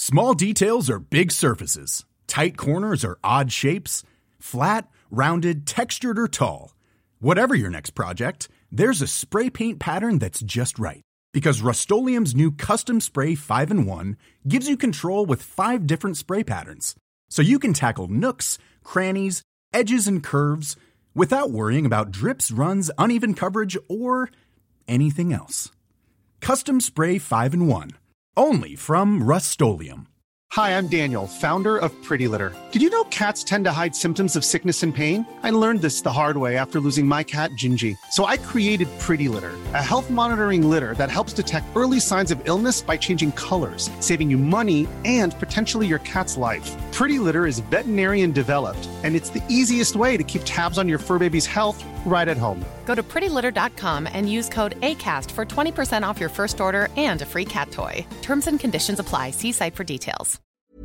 Small details are big surfaces. Tight corners are odd shapes. Flat, rounded, textured, or tall. Whatever your next project, there's a spray paint pattern that's just right. Because Rust-Oleum's new Custom Spray 5-in-1 gives you control with 5 different spray patterns. So you can tackle nooks, crannies, edges, and curves without worrying about drips, runs, uneven coverage, or anything else. Custom Spray 5-in-1. Only from Rust-Oleum. Hi, I'm Daniel, founder of Pretty Litter. Did you know cats tend to hide symptoms of sickness and pain? I learned this the hard way after losing my cat, Gingy. So I created Pretty Litter, a health monitoring litter that helps detect early signs of illness by changing colors, saving you money and potentially your cat's life. Pretty Litter is veterinarian developed, and it's the easiest way to keep tabs on your fur baby's health right at home. Go to prettylitter.com and use code ACAST for 20% off your first order and a free cat toy. Terms and conditions apply. See site for details.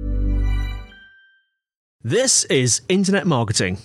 This is Internet Marketing.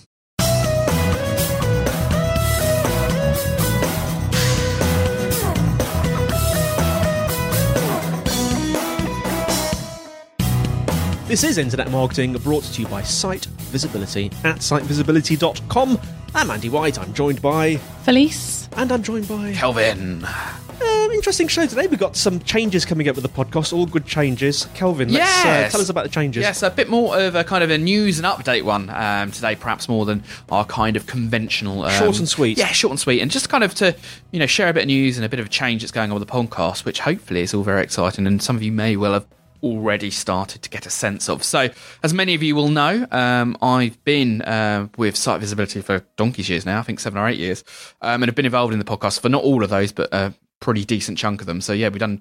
This is Internet Marketing, brought to you by Site Visibility at sitevisibility.com. I'm Andy White, I'm joined by... Felice. And I'm joined by... Kelvin. Interesting show today. We've got some changes coming up with the podcast, all good changes. Kelvin, let's tell us about the changes. Yes, a bit more of a kind of a news and update one today, perhaps more than our kind of conventional... short and sweet. Yeah, short and sweet. And just kind of to, share a bit of news and a bit of a change that's going on with the podcast, which hopefully is all very exciting, and some of you may well have already started to get a sense of. So, as many of you will know, I've been with Site Visibility for donkey's years now, I think 7 or 8 years, and have been involved in the podcast for not all of those, but a pretty decent chunk of them. So, yeah, we've done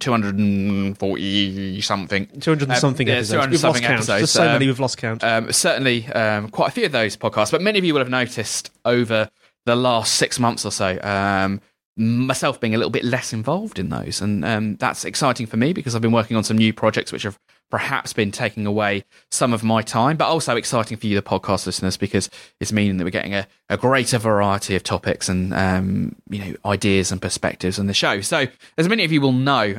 240-something. 200-something episodes. We've lost count. There's so many we've lost count. Certainly, quite a few of those podcasts, but many of you will have noticed over the last 6 months or so, myself being a little bit less involved in those, and that's exciting for me because I've been working on some new projects which have perhaps been taking away some of my time, but also exciting for you, the podcast listeners, because it's meaning that we're getting a greater variety of topics and ideas and perspectives on the show. So, as many of you will know,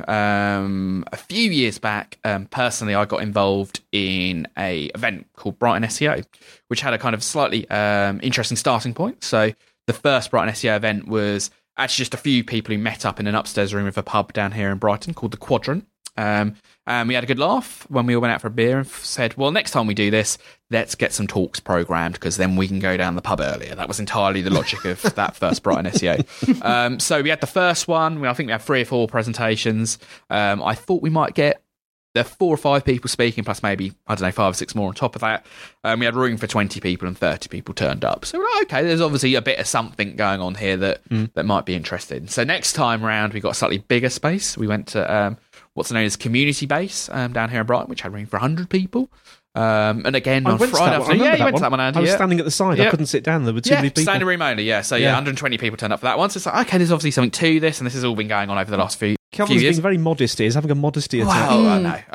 a few years back, personally, I got involved in a event called Brighton SEO, which had a kind of slightly interesting starting point. So, the first Brighton SEO event was actually just a few people who met up in an upstairs room of a pub down here in Brighton called The Quadrant. And we had a good laugh when we all went out for a beer and said, well, next time we do this, let's get some talks programmed because then we can go down the pub earlier. That was entirely the logic of that first Brighton SEO. So we had the first one. I think we had 3 or 4 presentations. I thought we might get 4 or 5 people speaking, plus maybe, 5 or 6 more on top of that. We had room for 20 people and 30 people turned up. So we're like, okay, there's obviously a bit of something going on here that might be interesting. So next time round, we got a slightly bigger space. We went to what's known as Community Base down here in Brighton, which had room for 100 people. And again, on Friday afternoon, you went to that one, Andy. I was standing at the side. I couldn't sit down. There were too many people. Standing room only, yeah. So, 120 people turned up for that one. So it's like, okay, there's obviously something to this, and this has all been going on over the last few Kelvin's years. being very modest. He's having a modesty attack. Well, I know.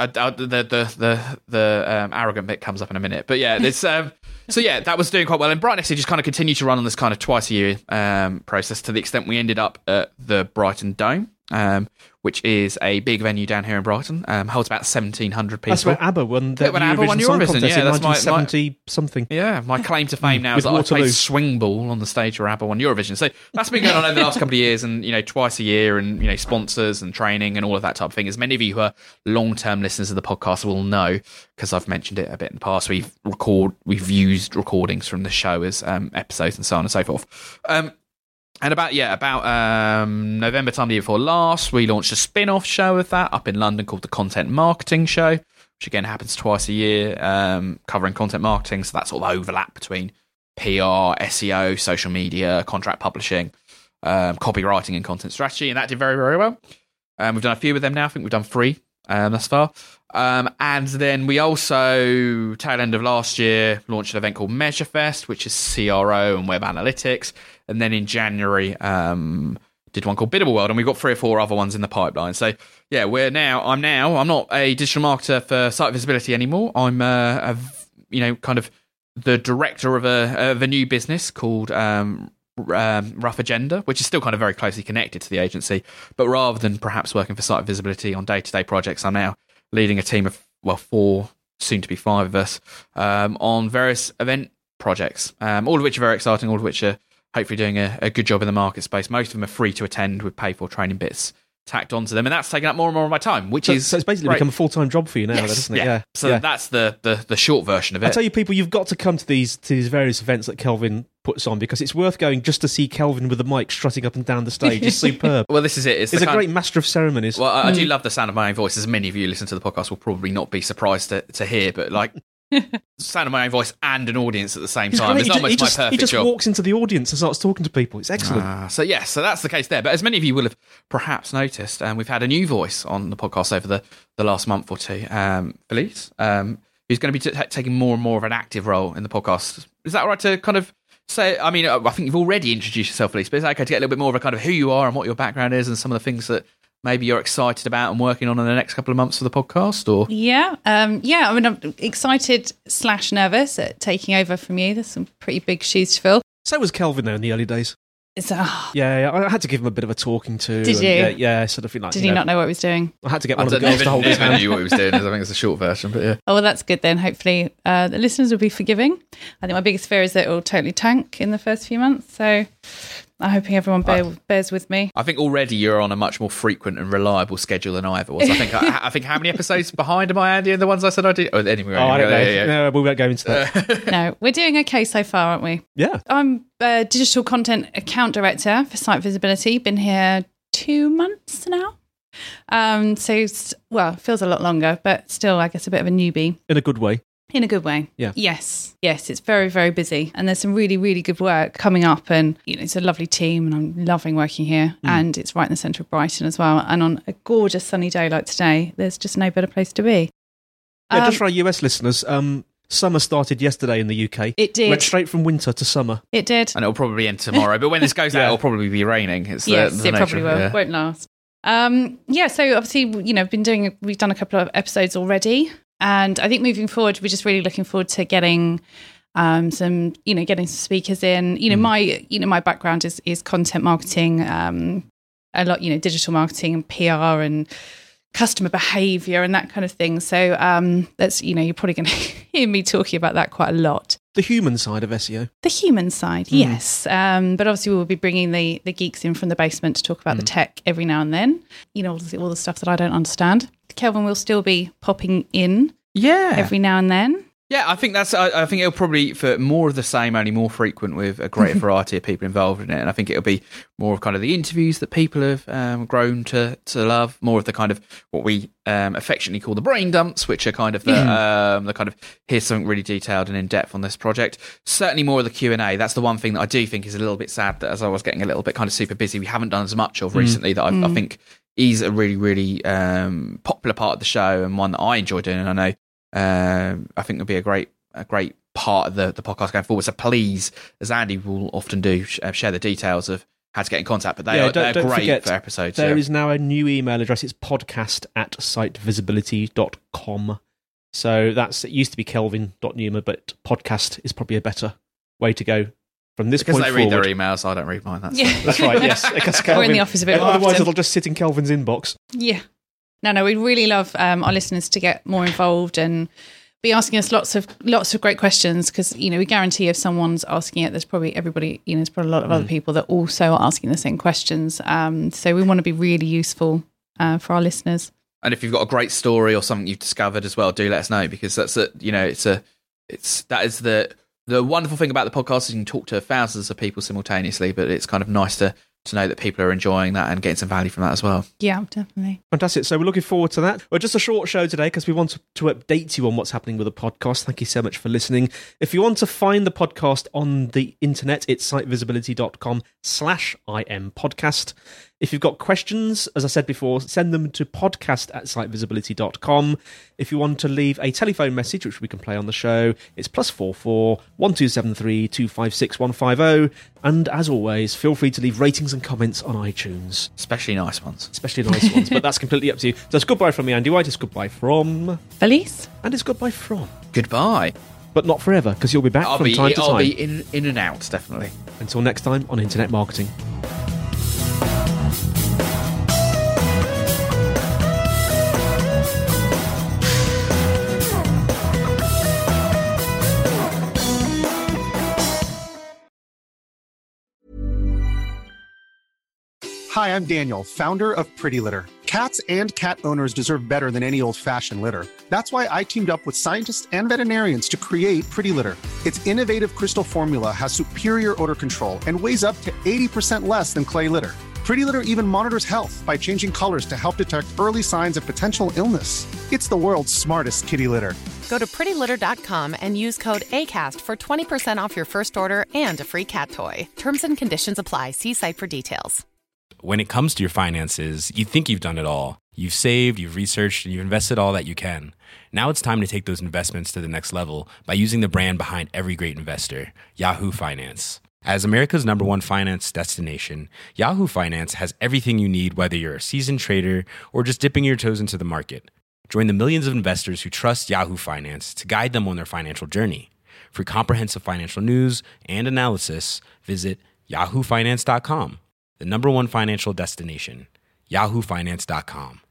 The arrogant bit comes up in a minute. But yeah, it's... so yeah, that was doing quite well. And Brighton SEO just kind of continued to run on this kind of twice a year process to the extent we ended up at the Brighton Dome, which is a big venue down here in Brighton. Holds about 1,700 people. That's where ABBA won the Eurovision Song Contest in that's 1970-something. Yeah, my claim to fame now is that I played swing ball on the stage where ABBA won Eurovision. So that's been going on over the last couple of years, and twice a year, and sponsors and training and all of that type of thing. As many of you who are long-term listeners of the podcast will know, because I've mentioned it a bit in the past, we've used recordings from the show as episodes and so on and so forth. And about November time the year before last, we launched a spin-off show of that up in London called The Content Marketing Show, which again happens twice a year, covering content marketing. So that sort of overlap between PR, SEO, social media, contract publishing, copywriting and content strategy. And that did very, very well. We've done a few of them now. I think we've done 3 thus far. And then we also, tail end of last year, launched an event called MeasureFest, which is CRO and web analytics. And then in January, did one called Biddable World, and we've got 3 or 4 other ones in the pipeline. So yeah, I'm not a digital marketer for Site Visibility anymore. I'm kind of the director of a new business called Rough Agenda, which is still kind of very closely connected to the agency. But rather than perhaps working for Site Visibility on day-to-day projects, I'm now leading a team of 4, soon to be 5 of us, on various event projects, all of which are very exciting, all of which are hopefully doing a good job in the market space. Most of them are free to attend with pay for training bits tacked onto them, and that's taking up more and more of my time, so it's basically become a full-time job for you now, doesn't it? Yeah. So that's the short version of it. I tell you, people, you've got to come to these various events that Kelvin puts on, because it's worth going just to see Kelvin with a mic strutting up and down the stage. It's superb. Well, this is it. He's a great master of ceremonies. Well, I do love the sound of my own voice, as many of you listen to the podcast will probably not be surprised to hear, but like sound of my own voice and an audience at the same time. It's almost my perfect job. He just walks into the audience and starts talking to people. It's excellent. So that's the case there. But as many of you will have perhaps noticed, we've had a new voice on the podcast over the last month or two. Felice, who's going to be taking more and more of an active role in the podcast. Is that right to kind of say? I mean, I think you've already introduced yourself, Felice, but is that okay to get a little bit more of a kind of who you are and what your background is and some of the things that maybe you're excited about and working on in the next couple of months for the podcast? Or I mean, I'm excited / nervous at taking over from you. There's some pretty big shoes to fill. So was Kelvin though in the early days. Yeah, I had to give him a bit of a talking to. Did you? Yeah, sort of. Like, Did he not know what he was doing? I had to get one of the girls to hold his hand. I knew what he was doing. I think it's a short version, but yeah. Oh, well, that's good then. Hopefully the listeners will be forgiving. I think my biggest fear is that it will totally tank in the first few months. So I'm hoping everyone bears with me. I think already you're on a much more frequent and reliable schedule than I ever was. I think how many episodes behind am I, Andy, and the ones I said I did? Oh, anyway, I don't know. Yeah. No, we won't go into that. No, we're doing okay so far, aren't we? Yeah. I'm a digital content account director for Site Visibility. Been here 2 months now. So, it feels a lot longer, but still, I guess, a bit of a newbie. In a good way. In a good way. Yeah. Yes, it's very, very busy. And there's some really, really good work coming up. And, it's a lovely team and I'm loving working here. And it's right in the centre of Brighton as well. And on a gorgeous sunny day like today, there's just no better place to be. Yeah, just for our US listeners, summer started yesterday in the UK. It did. Went straight from winter to summer. It did. And it'll probably end tomorrow. But when this goes out, it'll probably be raining. It probably will. It won't last. So obviously, we've done a couple of episodes already. And I think moving forward, we're just really looking forward to getting some speakers in. My background is content marketing, a lot, digital marketing and PR and customer behaviour and that kind of thing. So that's, you're probably going to hear me talking about that quite a lot. The human side of SEO. The human side, yes. But obviously we'll be bringing the geeks in from the basement to talk about the tech every now and then. All the stuff that I don't understand. Kelvin will still be popping in every now and then. Yeah, I think I think it'll probably, for more of the same, only more frequent with a greater variety of people involved in it. And I think it'll be more of kind of the interviews that people have grown to love, more of the kind of what we affectionately call the brain dumps, which are kind of the kind of, here's something really detailed and in depth on this project. Certainly more of the Q&A. That's the one thing that I do think is a little bit sad, that as I was getting a little bit kind of super busy, we haven't done as much of recently, that I think is a really, really popular part of the show and one that I enjoy doing. And I know I think it'll be a great part of the podcast going forward. So please, as Andy will often do, share the details of how to get in contact. But they're great for episodes. There is now a new email address. It's podcast@sitevisibility.com. So it used to be kelvin.newman, but podcast is probably a better way to go from this point forward. Because they read their emails, I don't read mine. That's right, yes. We're in the office a bit more otherwise often. It'll just sit in Kelvin's inbox. Yeah. No, we'd really love our listeners to get more involved and be asking us lots of great questions, because we guarantee if someone's asking it, there's probably everybody, there's probably a lot of other people that also are asking the same questions. So we want to be really useful for our listeners. And if you've got a great story or something you've discovered as well, do let us know, because that is the wonderful thing about the podcast is you can talk to thousands of people simultaneously, but it's kind of nice to know that people are enjoying that and getting some value from that as well. Yeah, definitely. Fantastic. So we're looking forward to that. Well, just a short show today because we want to update you on what's happening with the podcast. Thank you so much for listening. If you want to find the podcast on the internet, it's sitevisibility.com/IM podcast. If you've got questions, as I said before, send them to podcast@sitevisibility.com. If you want to leave a telephone message, which we can play on the show, it's +44 1273 256 150. And as always, feel free to leave ratings and comments on iTunes. Especially nice ones. But that's completely up to you. So it's goodbye from me, Andy White. It's goodbye from Felice. And it's goodbye from... Goodbye. But not forever, because you'll be back from time to time. I'll be in and out, definitely. Until next time on Internet Marketing. Hi, I'm Daniel, founder of Pretty Litter. Cats and cat owners deserve better than any old-fashioned litter. That's why I teamed up with scientists and veterinarians to create Pretty Litter. Its innovative crystal formula has superior odor control and weighs up to 80% less than clay litter. Pretty Litter even monitors health by changing colors to help detect early signs of potential illness. It's the world's smartest kitty litter. Go to prettylitter.com and use code ACAST for 20% off your first order and a free cat toy. Terms and conditions apply. See site for details. When it comes to your finances, you think you've done it all. You've saved, you've researched, and you've invested all that you can. Now it's time to take those investments to the next level by using the brand behind every great investor, Yahoo Finance. As America's #1 finance destination, Yahoo Finance has everything you need, whether you're a seasoned trader or just dipping your toes into the market. Join the millions of investors who trust Yahoo Finance to guide them on their financial journey. For comprehensive financial news and analysis, visit yahoofinance.com. The #1 financial destination, yahoofinance.com.